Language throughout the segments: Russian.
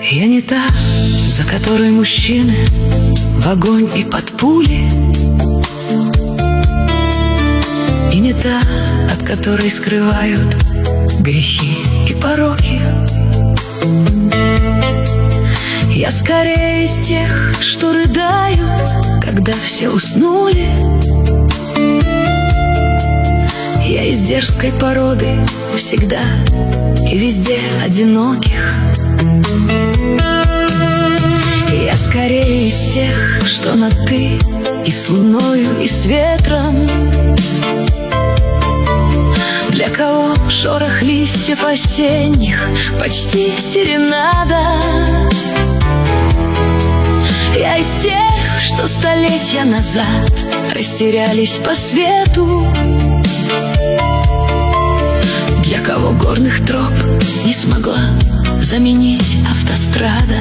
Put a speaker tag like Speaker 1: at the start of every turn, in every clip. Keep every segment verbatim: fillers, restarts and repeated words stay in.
Speaker 1: Я не та, за которой мужчины в огонь и под пули, и не та, от которой скрывают грехи и пороки. Я скорее из тех, что рыдают, когда все уснули. Я из дерзкой породы, всегда и везде одиноких. Я скорее из тех, что на «ты» и с луною, и с ветром. Для кого шорох листьев осенних почти серенада. Я из тех, что столетия назад растерялись по свету. Для кого горных троп не смогла заменить автострада.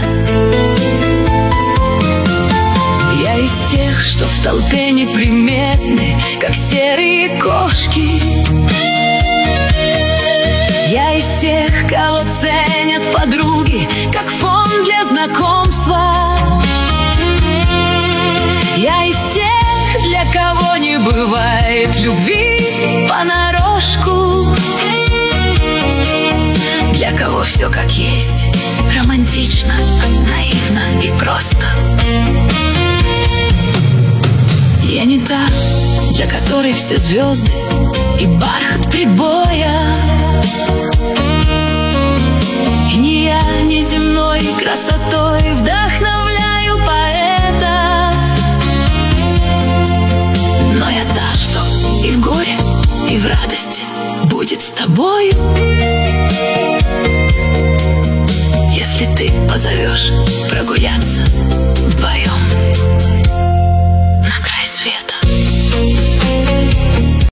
Speaker 1: Я из тех, что в толпе неприметны, как серые кошки. Я из тех, кого ценят подруги, как фон для знакомства. Я из тех, для кого не бывает любви понарошку. Для кого все как есть, романтично, наивно и просто. Я не та, для которой все звезды и бархат прибоя. И не я неземной красотой вдохновляю поэтов. Но я та, что и в горе, и в радости будет с тобою. Если ты позовешь прогуляться